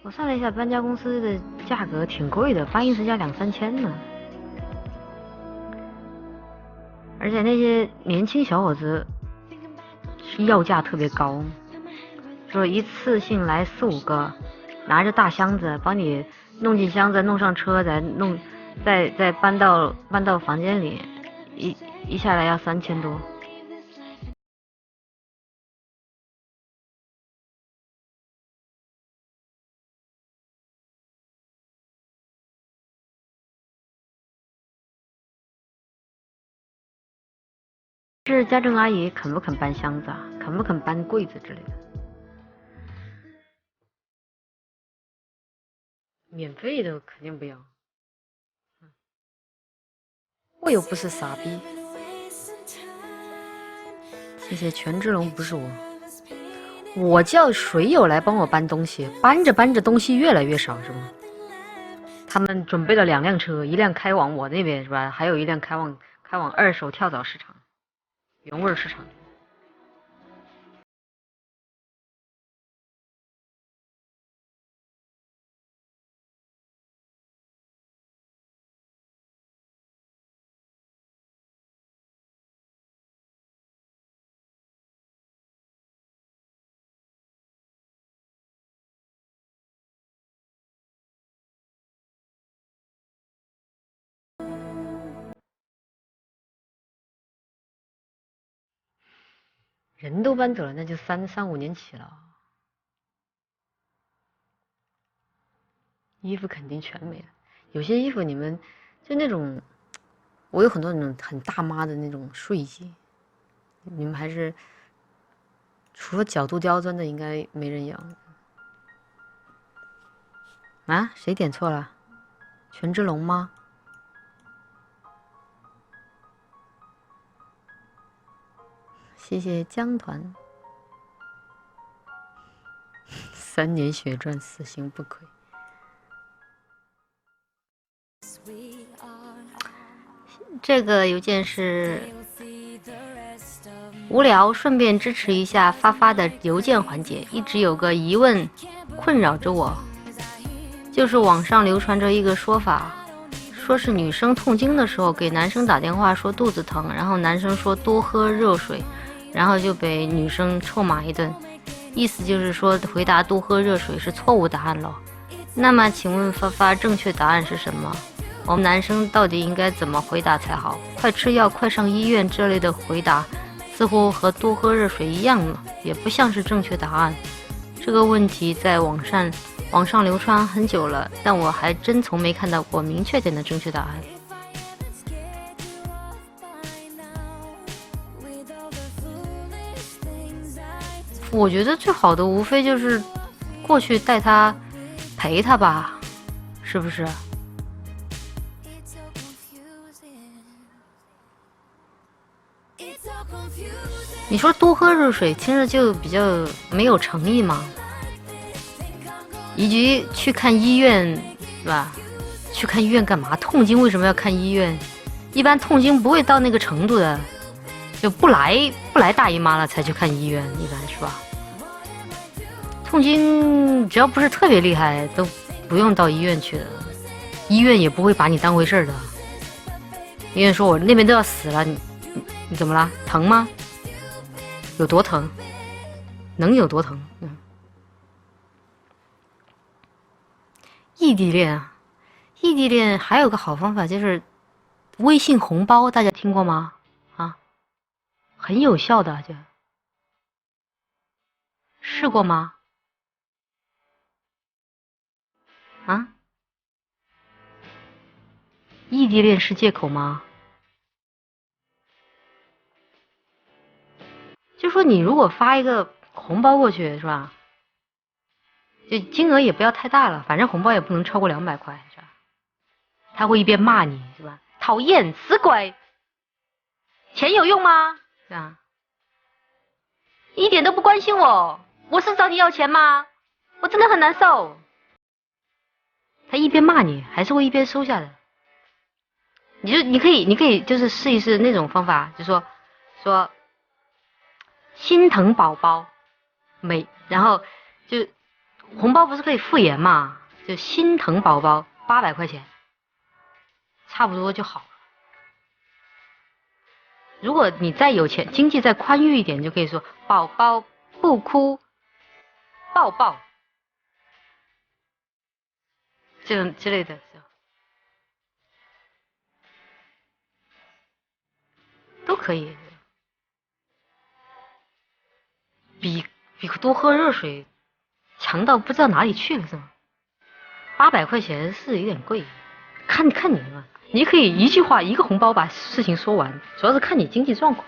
我算了一下，搬家公司的价格挺贵的，搬一次家2、3千呢。而且那些年轻小伙子要价特别高，说一次性来4、5个，拿着大箱子帮你弄进箱子，弄上车，再搬到房间里，一下来要3000多。是家政阿姨肯不肯搬箱子啊？肯不肯搬柜子之类的？免费的肯定不要。我又不是傻逼。谢谢权志龙，不是我。我叫水友来帮我搬东西，搬着搬着东西越来越少，是吗？他们准备了2辆车，一辆开往我那边是吧？还有一辆开往二手跳蚤市场、原味市场。人都搬走了，那就3、5年起了。衣服肯定全没了，有些衣服你们就那种，我有很多那种很大妈的那种睡衣，你们还是除了角度刁钻的，应该没人要。啊？谁点错了？权志龙吗？谢谢江团。3年血赚，4星不亏。这个邮件是无聊，顺便支持一下发发的邮件环节。一直有个疑问困扰着我，就是网上流传着一个说法，说是女生痛经的时候给男生打电话说肚子疼，然后男生说多喝热水，然后就被女生臭骂一顿。意思就是说回答多喝热水是错误答案了。那么请问发发，正确答案是什么？我们男生到底应该怎么回答才好？快吃药快上医院这类的回答似乎和多喝热水一样了，也不像是正确答案。这个问题在网上流传很久了，但我还真从没看到过明确点的正确答案。我觉得最好的无非就是过去带他陪他吧，是不是？你说多喝热水听着就比较没有诚意嘛，以及去看医院是吧？去看医院干嘛？痛经为什么要看医院？一般痛经不会到那个程度的，就不来大姨妈了才去看医院，一般是吧？痛经只要不是特别厉害都不用到医院去的，医院也不会把你当回事的。医院说我那边都要死了，你怎么了？疼吗？有多疼？能有多疼？异地恋啊，异地恋还有个好方法就是微信红包，大家听过吗？啊，很有效的，就试过吗？啊，异地恋是借口吗？就说你如果发一个红包过去是吧？就金额也不要太大了，反正红包也不能超过200块，是吧？他会一边骂你是吧？讨厌，死鬼，钱有用吗？是吧？一点都不关心我，我是找你要钱吗？我真的很难受。他一边骂你，还是会一边收下的。你可以就是试一试那种方法，就说心疼宝宝，然后就红包不是可以复原嘛？就心疼宝宝800块钱，差不多就好了。如果你再有钱，经济再宽裕一点，就可以说宝宝不哭，抱抱，这种之类的，都可以。比多喝热水强到不知道哪里去了，是吗？800块钱是有点贵，看你嘛，你可以一句话一个红包把事情说完，主要是看你经济状况。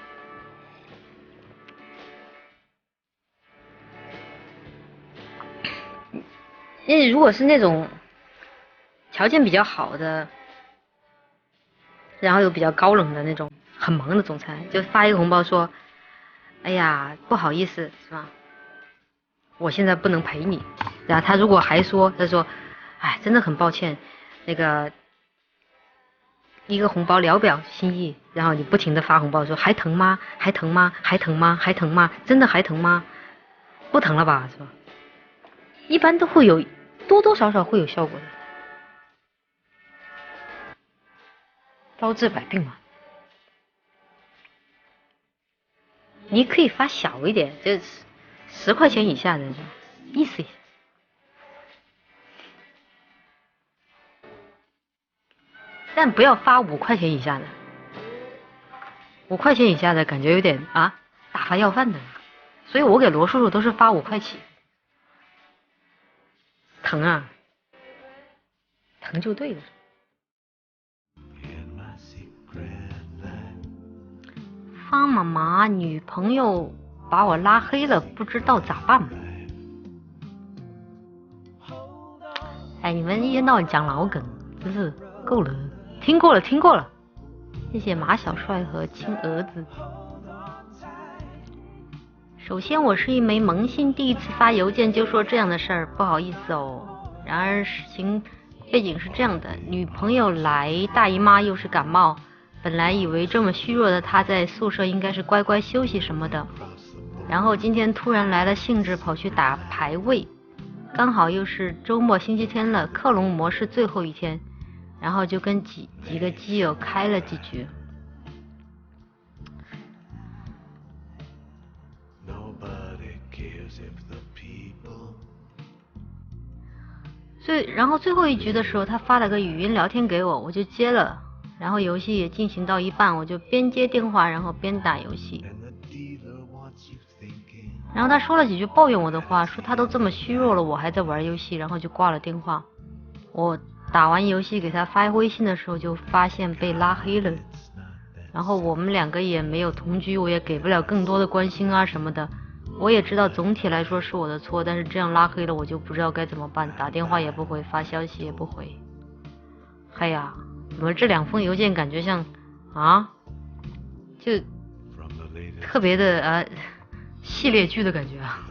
因为如果是那种条件比较好的，然后又比较高冷的那种很忙的总裁，就发一个红包说，哎呀不好意思，是吧？我现在不能陪你。然后他如果还说，他说，哎，真的很抱歉，那个一个红包聊表心意，然后你不停的发红包说还疼吗？还疼吗？还疼吗？还疼吗？真的还疼吗？不疼了吧，是吧？一般都会有多多少少会有效果的，包治百病嘛。你可以发小一点，就10块钱以下的，意思一下。但不要发5块钱以下的，5块钱以下的感觉有点啊，打发要饭的。所以我给罗叔叔都是发5块起。疼啊，疼就对了。方妈妈，女朋友把我拉黑了，不知道咋办。哎，你们一天到晚讲老梗，真是够了。听过了。谢谢马小帅和亲儿子。首先，我是一枚萌新，第一次发邮件就说这样的事儿，不好意思哦。然而事情背景是这样的，女朋友来大姨妈又是感冒，本来以为这么虚弱的她在宿舍应该是乖乖休息什么的，然后今天突然来了兴致跑去打排位，刚好又是周末星期天了，克隆模式最后一天，然后就跟几个基友开了几局。然后最后一局的时候，他发了个语音聊天给我，我就接了，然后游戏也进行到一半，我就边接电话然后边打游戏。然后他说了几句抱怨我的话，说他都这么虚弱了，我还在玩游戏，然后就挂了电话。我打完游戏给他发微信的时候，就发现被拉黑了。然后我们两个也没有同居，我也给不了更多的关心啊什么的。我也知道总体来说是我的错，但是这样拉黑了我就不知道该怎么办，打电话也不回，发消息也不回。哎呀，怎么这2封邮件感觉像啊，就特别的系列剧的感觉啊。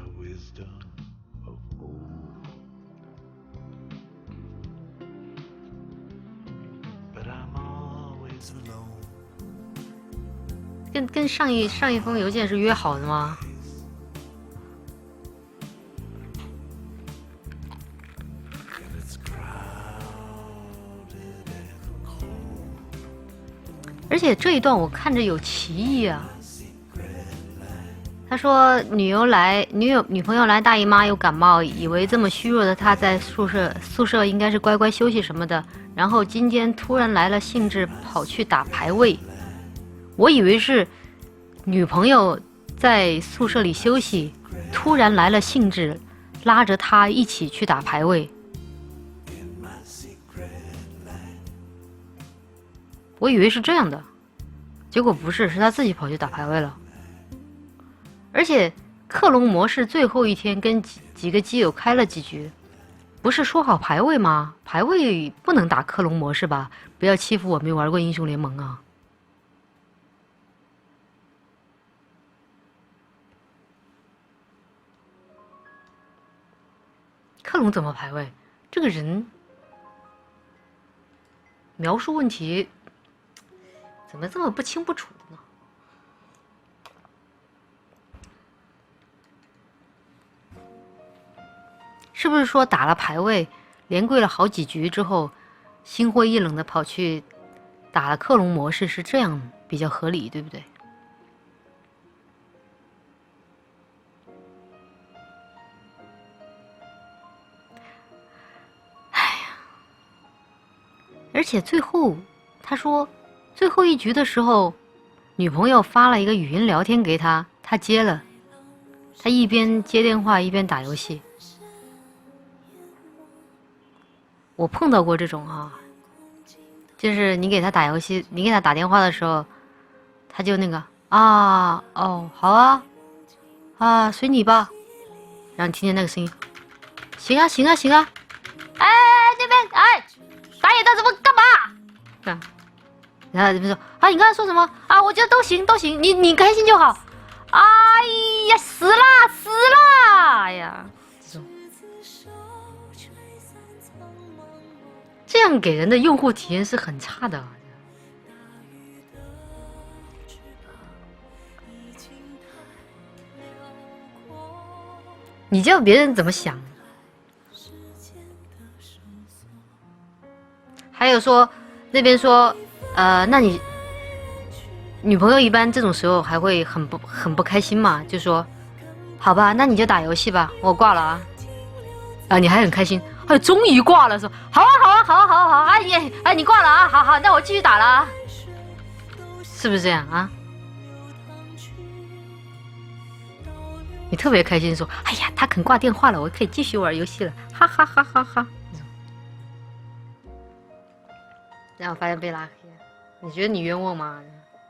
跟上一封邮件是约好的吗？而且这一段我看着有歧义啊。他说女朋友来大姨妈又感冒，以为这么虚弱的她在宿舍应该是乖乖休息什么的，然后今天突然来了兴致跑去打排位。我以为是女朋友在宿舍里休息，突然来了兴致，拉着她一起去打排位。我以为是这样的，结果不是，是他自己跑去打排位了。而且克隆模式最后一天跟几个基友开了几局，不是说好排位吗？排位不能打克隆模式吧？不要欺负我没玩过英雄联盟啊！克隆怎么排位？这个人描述问题怎么这么不清不楚呢？ 是不是说打了排位，连跪了好几局之后，心灰意冷的跑去打了克隆模式，是这样比较合理，对不对？哎呀，而且最后他说，最后一局的时候，女朋友发了一个语音聊天给他，他接了，他一边接电话一边打游戏。我碰到过这种啊，就是你给他打游戏，你给他打电话的时候，他就那个啊，哦，好啊，啊，随你吧。然后你听见那个声音，行啊，行啊，行啊，哎，这边哎，打野的怎么干嘛？啊，然后这边说啊，你刚才说什么啊？我觉得都行，都行，你开心就好。哎呀，死啦，死啦！哎呀，这样给人的用户体验是很差的。你叫别人怎么想？还有说那边说，那你女朋友一般这种时候还会很不开心嘛？就说，好吧，那你就打游戏吧，我挂了啊。啊，你还很开心，哎，终于挂了，说好啊，好啊，好啊，好啊，好啊，你挂了啊，好好，那我继续打了啊，是不是这样啊？你特别开心说，哎呀，他肯挂电话了，我可以继续玩游戏了，哈哈哈哈哈。然后发现被拉黑了，你觉得你冤枉吗？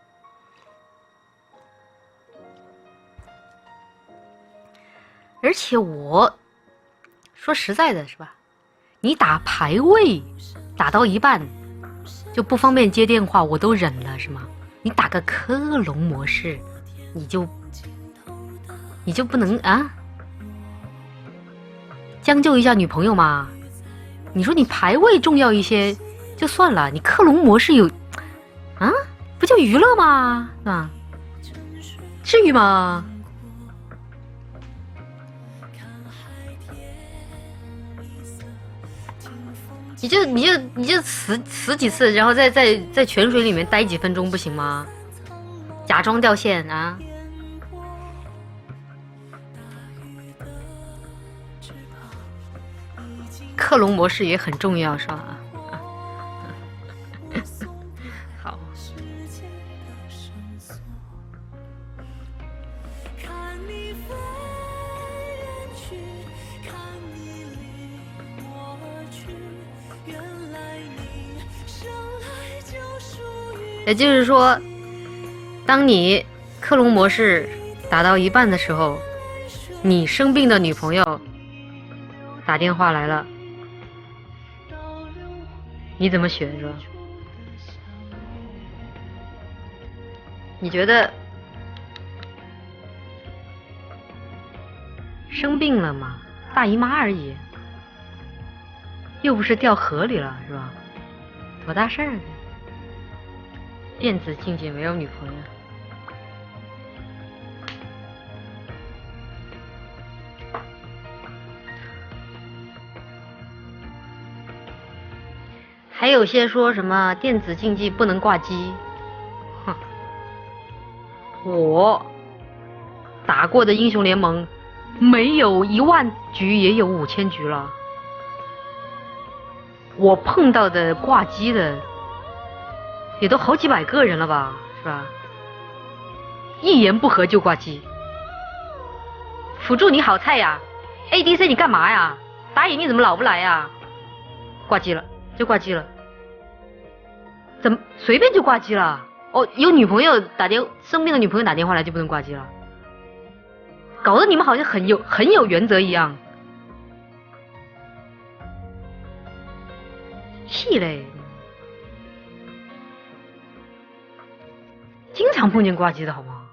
而且我说实在的，是吧？你打排位打到一半就不方便接电话，我都忍了，是吗？你打个克隆模式，你就不能啊？将就一下女朋友嘛？你说你排位重要一些就算了，你克隆模式有啊？不就娱乐吗？是吧？至于吗？你就死几次，然后在泉水里面待几分钟不行吗？假装掉线啊！克隆模式也很重要，是吧？好。也就是说，当你克隆模式打到一半的时候，你生病的女朋友打电话来了，你怎么选是吧？你觉得生病了嘛，大姨妈而已，又不是掉河里了，是吧？多大事儿呢？电子竞技没有女朋友。还有些说什么电子竞技不能挂机，哼，我打过的英雄联盟没有10000局也有5000局了，我碰到的挂机的也都好几百个人了吧，是吧？一言不合就挂机。辅助你好菜呀 ，ADC 你干嘛呀？打野你怎么老不来呀？挂机了就挂机了，怎么随便就挂机了？哦，有女朋友生病的女朋友打电话来就不能挂机了？搞得你们好像很有原则一样。屁嘞！经常碰见挂机的好吗？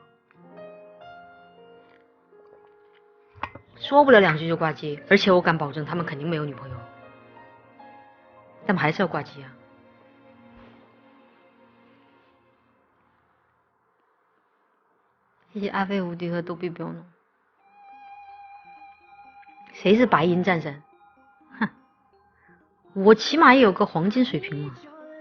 说不了2句就挂机，而且我敢保证他们肯定没有女朋友，但还是要挂机啊。谢谢阿飞无敌和逗比标呢。谁是白银战神？ 我起码也有个黄金水平嘛。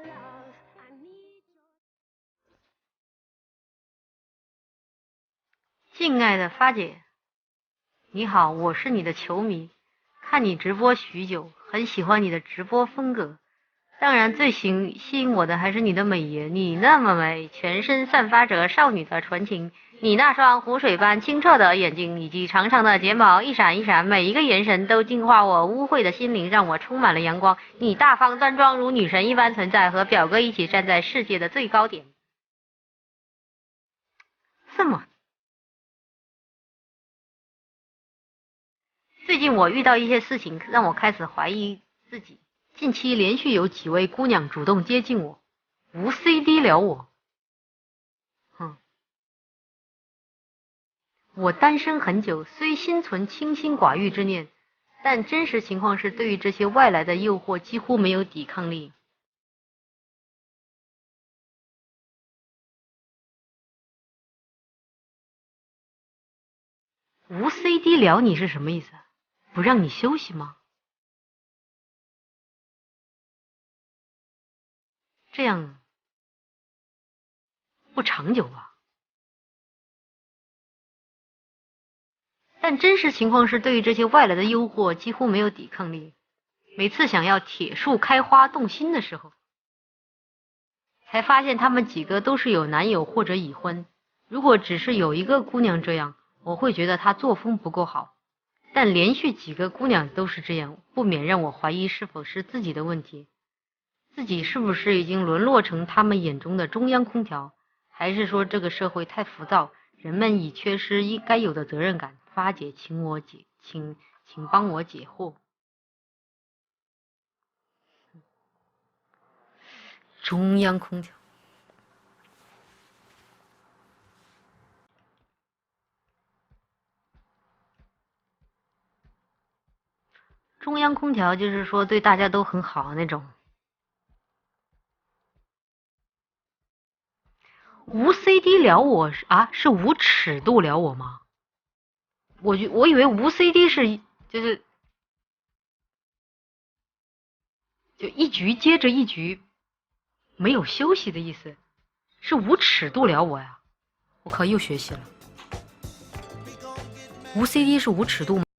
敬爱的发姐，你好，我是你的球迷，看你直播许久，很喜欢你的直播风格。当然，最吸引我的还是你的美颜，你那么美，全身散发着少女的纯情。你那双湖水般清澈的眼睛，以及长长的睫毛一闪一闪，每一个眼神都净化我污秽的心灵，让我充满了阳光。你大方端庄如女神一般存在，和表哥一起站在世界的最高点。这么，最近我遇到一些事情，让我开始怀疑自己。近期连续有几位姑娘主动接近我，无 CD 聊我。我单身很久，虽心存清心寡欲之念，但真实情况是对于这些外来的诱惑几乎没有抵抗力。无 CD 聊你是什么意思？不让你休息吗？这样不长久吧？但真实情况是对于这些外来的诱惑几乎没有抵抗力。每次想要铁树开花动心的时候，才发现他们几个都是有男友或者已婚。如果只是有一个姑娘这样，我会觉得她作风不够好，但连续几个姑娘都是这样，不免让我怀疑是否是自己的问题。自己是不是已经沦落成他们眼中的中央空调，还是说这个社会太浮躁，人们已缺失应该有的责任感？发姐，请帮我解惑。中央空调，中央空调就是说对大家都很好那种。无 CD 聊我是无尺度聊我吗？我以为无 CD 是就是就一局接着一局没有休息的意思，是无尺度聊我呀！我靠，又学习了。无 CD 是无尺度吗？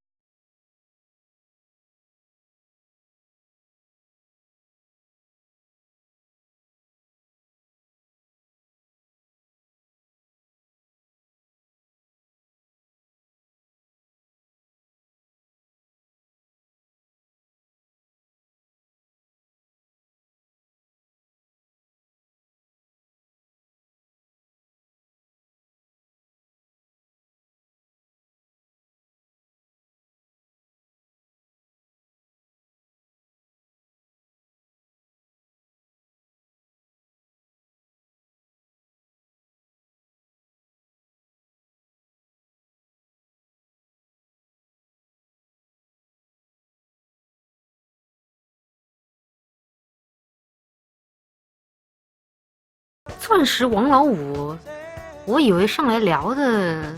钻石王老五，我以为上来聊的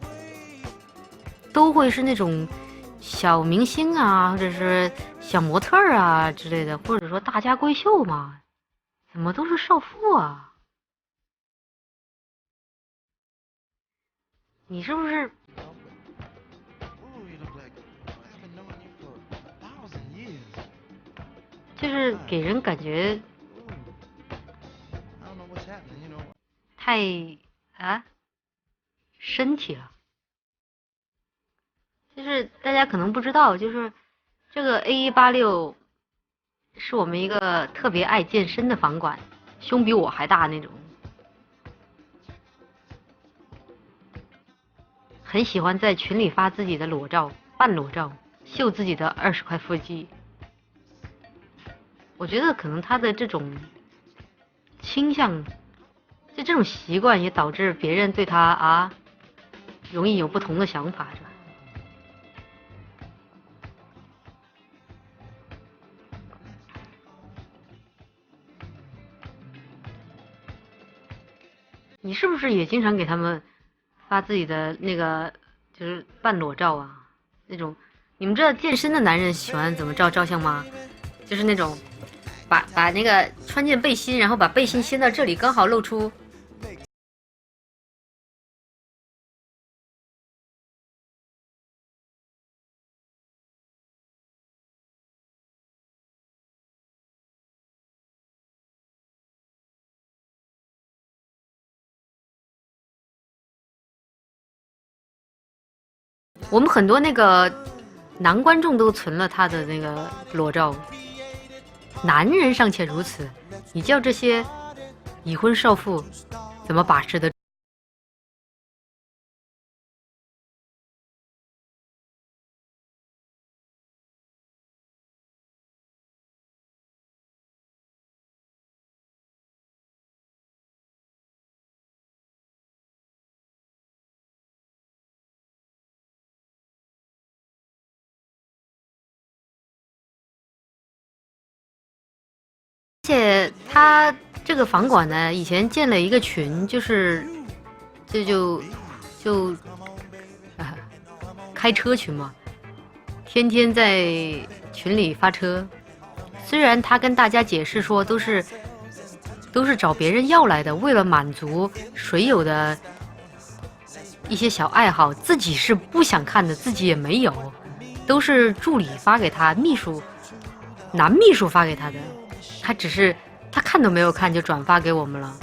都会是那种小明星啊，或者是小模特啊之类的，或者说大家闺秀嘛，怎么都是少妇啊？你是不是就是给人感觉太身体了？就是大家可能不知道，就是这个 A186是我们一个特别爱健身的房管，胸比我还大那种，很喜欢在群里发自己的裸照、半裸照，秀自己的20块腹肌。我觉得可能他的这种倾向，就这种习惯，也导致别人对他容易有不同的想法，是吧？你是不是也经常给他们发自己的那个就是半裸照啊？那种你们知道健身的男人喜欢怎么照相吗？ 就是那种把那个穿件背心，然后把背心掀到这里，刚好露出。我们很多那个男观众都存了他的那个裸照，男人尚且如此，你叫这些已婚少妇怎么把持得住？而且他这个房管呢，以前建了一个群，就是就开车群嘛，天天在群里发车。虽然他跟大家解释说都是找别人要来的，为了满足水友的一些小爱好，自己是不想看的，自己也没有，都是助理发给他，男秘书发给他的。他看都没有看就转发给我们了，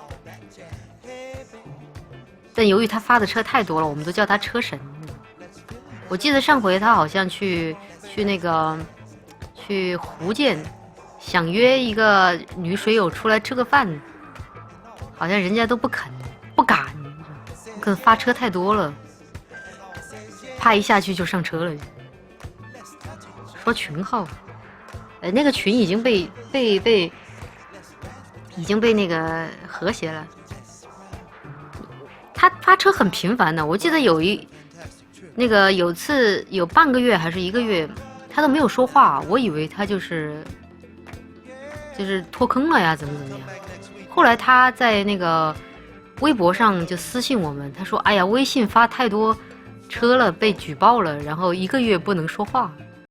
但由于他发的车太多了，我们都叫他车神。我记得上回他好像去福建，想约一个女水友出来吃个饭，好像人家都不敢，可能发车太多了，怕一下去就上车了。说群号。那个群已经被那个和谐了。他发车很频繁的，我记得有次有半个月还是1个月，他都没有说话，我以为他就是脱坑了呀，怎么样。后来他在那个微博上就私信我们，他说：“哎呀，微信发太多车了，被举报了，然后1个月不能说话。”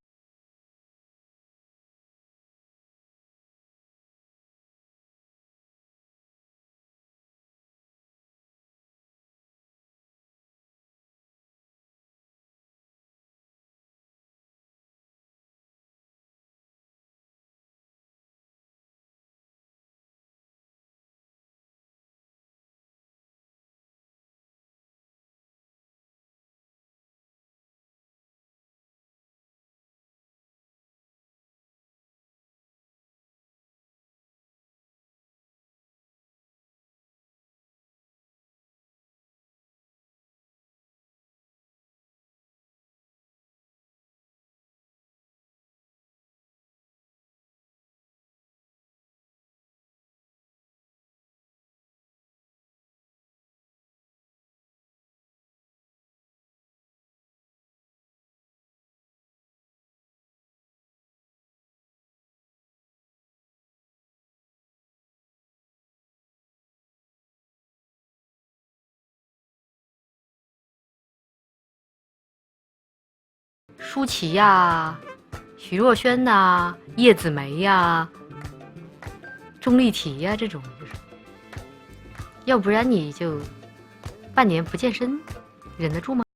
舒淇呀、徐若瑄呐、叶子梅呀、钟丽缇呀，这种就是，要不然你就半年不健身，忍得住吗？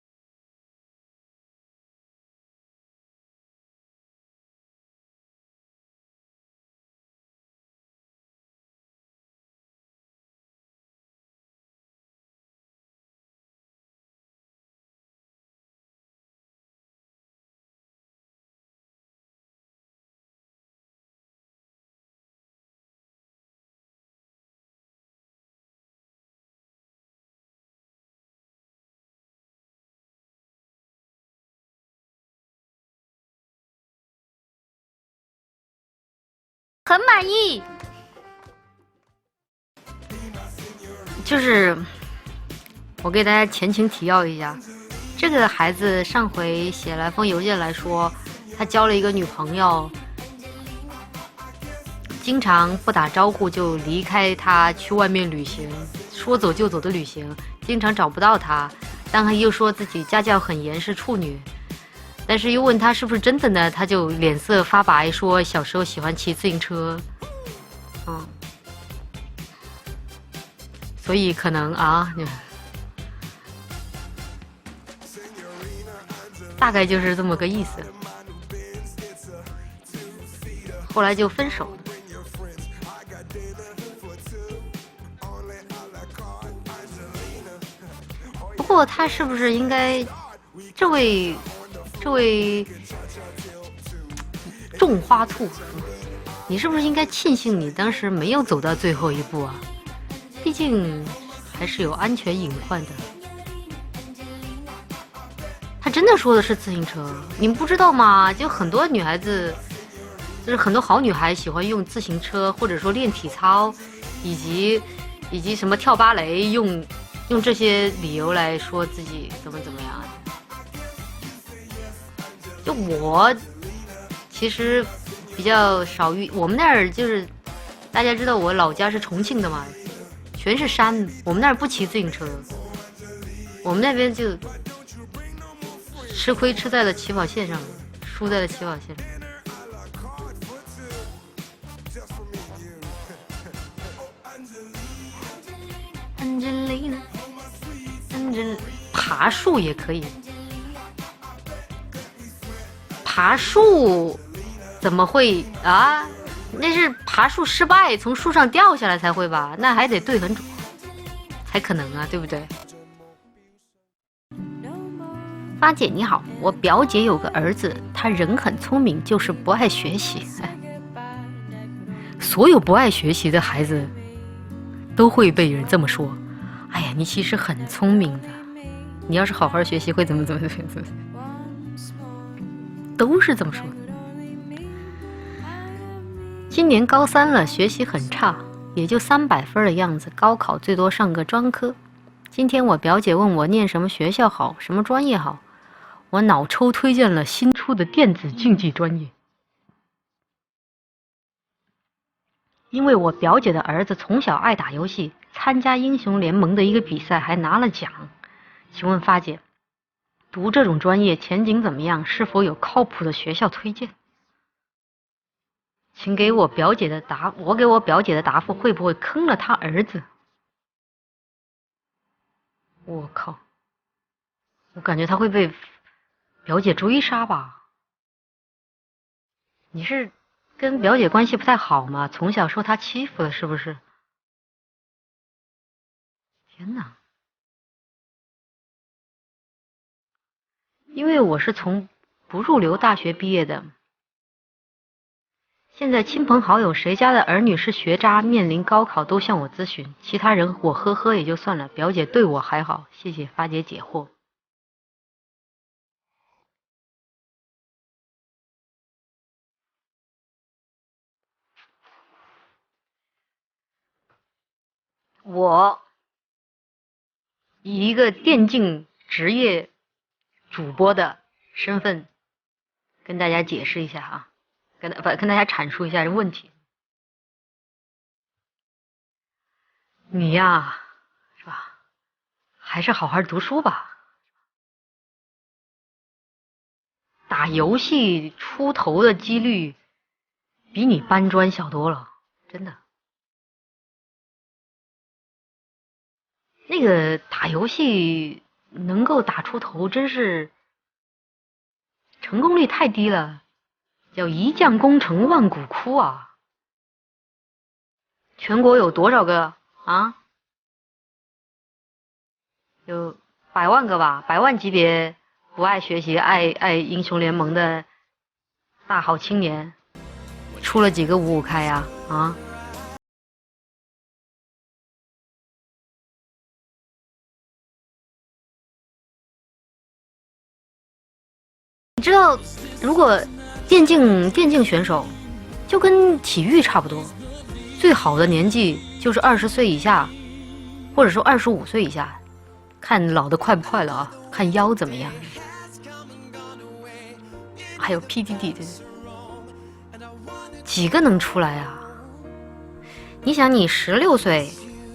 很满意。就是我给大家前情提要一下，这个孩子上回写来封邮件来说，他交了一个女朋友，经常不打招呼就离开他去外面旅行，说走就走的旅行，经常找不到他，但他又说自己家教很严，是处女。 但是又问他是不是真的呢，他就脸色发白，说小时候喜欢骑自行车。所以可能啊，大概就是这么个意思。后来就分手了。不过他是不是应该，这位种花兔，你是不是应该庆幸你当时没有走到最后一步啊？毕竟还是有安全隐患的。他真的说的是自行车，你们不知道吗？就很多女孩子，就是很多好女孩喜欢用自行车，或者说练体操，以及什么跳芭蕾，用这些理由来说自己怎么样。就我其实比较少我们那儿就是大家知道我老家是重庆的嘛，全是山，我们那儿不骑自行车，我们那边就吃亏吃在了起跑线上，输在了起跑线上。爬树也可以，爬树怎么会啊？那是爬树失败，从树上掉下来才会吧？那还得对很准才可能啊，对不对？发姐你好，我表姐有个儿子，他人很聪明，就是不爱学习。所有不爱学习的孩子都会被人这么说。哎呀，你其实很聪明的，你要是好好学习会怎么，都是这么说。今年高3了，学习很差，也就300分的样子，高考最多上个专科。今天我表姐问我念什么学校好，什么专业好，我脑抽推荐了新出的电子竞技专业。因为我表姐的儿子从小爱打游戏，参加英雄联盟的一个比赛还拿了奖。请问发姐，读这种专业前景怎么样？是否有靠谱的学校推荐？请给我表姐的我给我表姐的答复会不会坑了他儿子？我靠，我感觉他会被表姐追杀吧？你是跟表姐关系不太好吗？从小受她欺负了是不是？天哪！因为我是从不入流大学毕业的，现在亲朋好友谁家的儿女是学渣，面临高考都向我咨询，其他人我呵呵也就算了，表姐对我还好，谢谢发姐解惑。我以一个电竞职业主播的身份跟大家解释一下啊，跟大家阐述一下这问题。你呀，是吧？还是好好读书吧。打游戏出头的几率比你搬砖小多了，真的。那个打游戏能够打出头，真是成功率太低了，叫一将功成万骨枯啊！全国有多少个啊？有100万个吧，100万级别不爱学习、爱英雄联盟的大好青年，出了几个5-5开呀？啊？你知道，如果电竞选手就跟体育差不多，最好的年纪就是20岁以下，或者说25岁以下，看老的快不快了啊，看腰怎么样。还有 PDD 几个能出来啊？你想，你16岁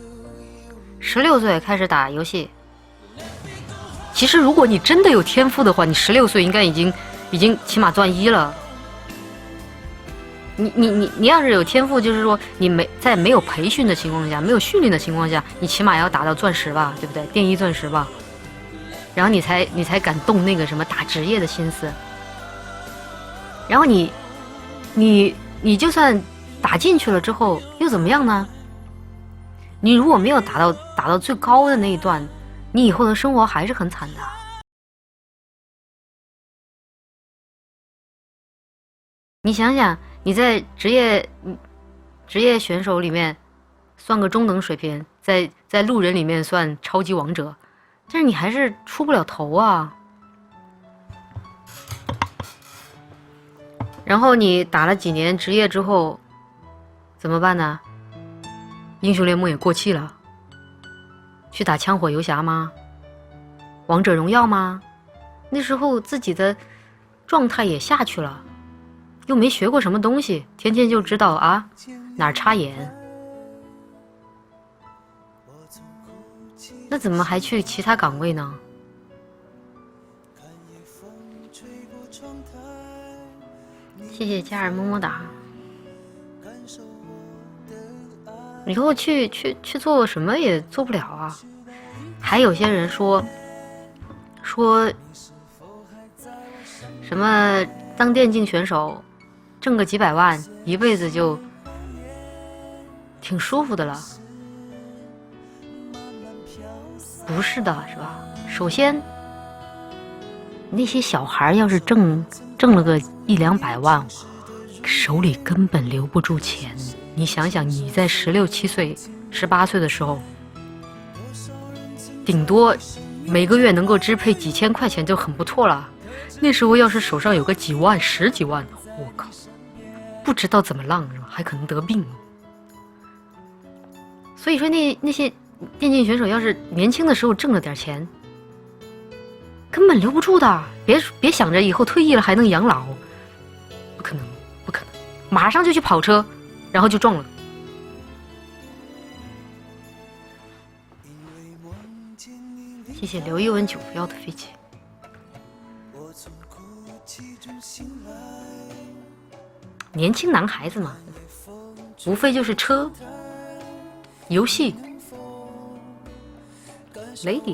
开始打游戏。其实，如果你真的有天赋的话，你16岁应该已经已经起码钻1了。你要是有天赋，就是说你在没有培训的情况下，没有训练的情况下，你起码要达到钻石吧，对不对？电1钻石吧，然后你才敢动那个什么打职业的心思。然后你就算打进去了之后又怎么样呢？你如果没有打到最高的那一段，你以后的生活还是很惨的。你想想，你在职业选手里面算个中等水平，在路人里面算超级王者，但是你还是出不了头啊。然后你打了几年职业之后怎么办呢？英雄联盟也过气了，去打枪火游侠吗？王者荣耀吗？那时候自己的状态也下去了，又没学过什么东西，天天就知道啊哪儿插眼，那怎么还去其他岗位呢？谢谢家人么么哒。以后去做什么也做不了啊。还有些人说什么当电竞选手挣个几百万，一辈子就挺舒服的了。不是的，是吧？首先，那些小孩要是挣了个100-200万，手里根本留不住钱。你想想，你在16、17岁、18岁的时候，顶多每个月能够支配几千块钱就很不错了。那时候要是手上有个几万、10几万，我靠，不知道怎么浪是吧？还可能得病。所以说那些电竞选手要是年轻的时候挣了点钱，根本留不住的。别想着以后退役了还能养老，不可能，不可能，马上就去跑车，然后就撞了。谢谢刘一文9不要的飞机。年轻男孩子嘛，无非就是车、游戏、lady。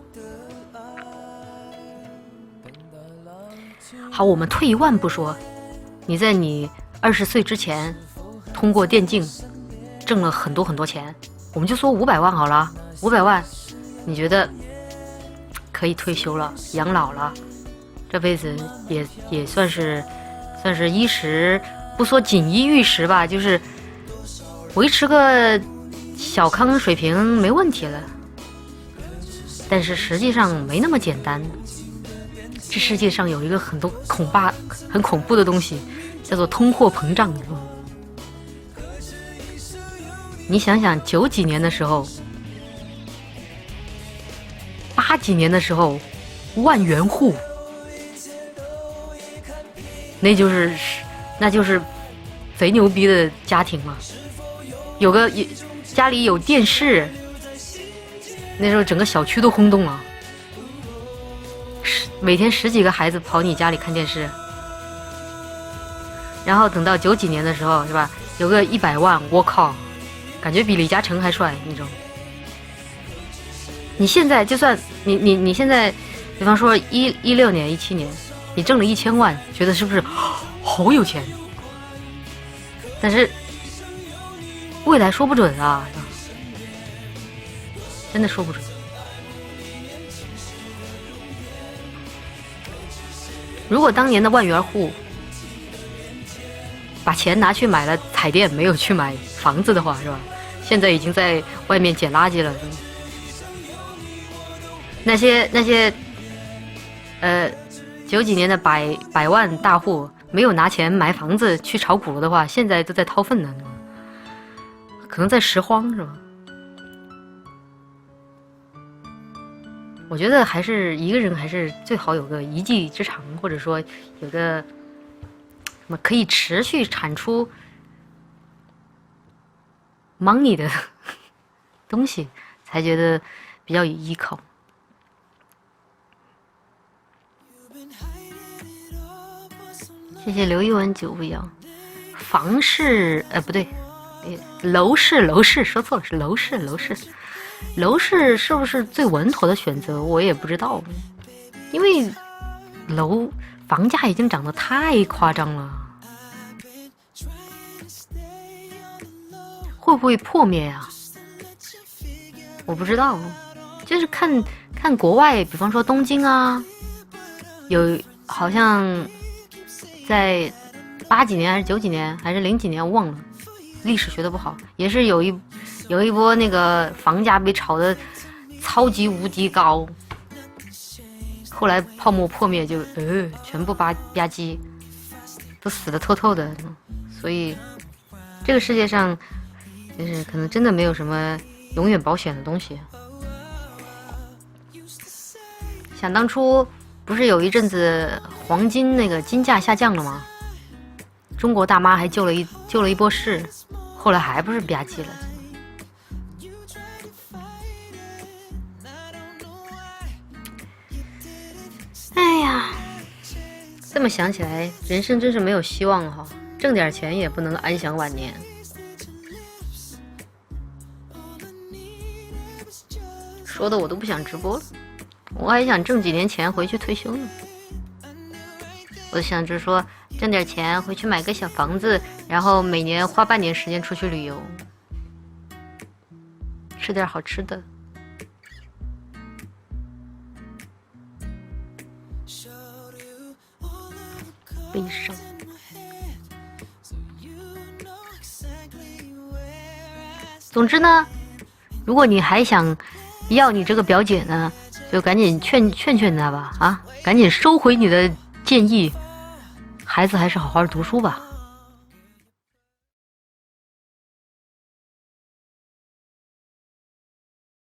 好，我们退一万步说，你在你20岁之前，通过电竞挣了很多很多钱，我们就说500万好了，500万，你觉得可以退休了，养老了，这辈子也算是衣食，不说锦衣玉食吧，就是维持个小康水平没问题了。但是实际上没那么简单，这世界上有一个很恐怖的东西，叫做通货膨胀。你想想，90几年的时候，80几年的时候，10000元户，那就是贼牛逼的家庭嘛。家里有电视，那时候整个小区都轰动了，每天10几个孩子跑你家里看电视。然后等到90几年的时候，是吧？有个100万，我靠，感觉比李嘉诚还帅那种。你现在就算你现在，比方说16年、17年，你挣了1000万，觉得是不是好有钱？但是未来说不准啊，真的说不准。如果当年的10000元户把钱拿去买了彩电，没有去买房子的话，是吧？现在已经在外面捡垃圾了。那些90几年的百万大户，没有拿钱买房子去炒股的话，现在都在掏粪呢，可能在拾荒，是吧？我觉得还是一个人还是最好有个一技之长，或者说有个什么可以持续产出 money 的东西，才觉得比较有依靠。 谢谢刘一文酒不一样。房市不对，楼市说错了，是楼市。楼市是不是最稳妥的选择？我也不知道，因为房价已经涨得太夸张了，会不会破灭呀？我不知道，就是看国外，比方说东京啊，好像在80几年还是90几年还是0几年，我忘了，历史学的不好，也是有一波那个房价被炒得超级无敌高，后来泡沫破灭就全部吧唧，都死得透透的。所以这个世界上就是可能真的没有什么永远保险的东西。想当初不是有一阵子黄金那个金价下降了吗？中国大妈还救了一波市，后来还不是吧唧了。哎呀，这么想起来，人生真是没有希望哈，挣点钱也不能安享晚年。说的我都不想直播了，我还想挣几年钱回去退休呢。我想着说挣点钱回去买个小房子，然后每年花半年时间出去旅游，吃点好吃的。悲伤。总之呢，如果你还想要你这个表姐呢，就赶紧劝她吧，赶紧收回你的建议，孩子还是好好读书吧。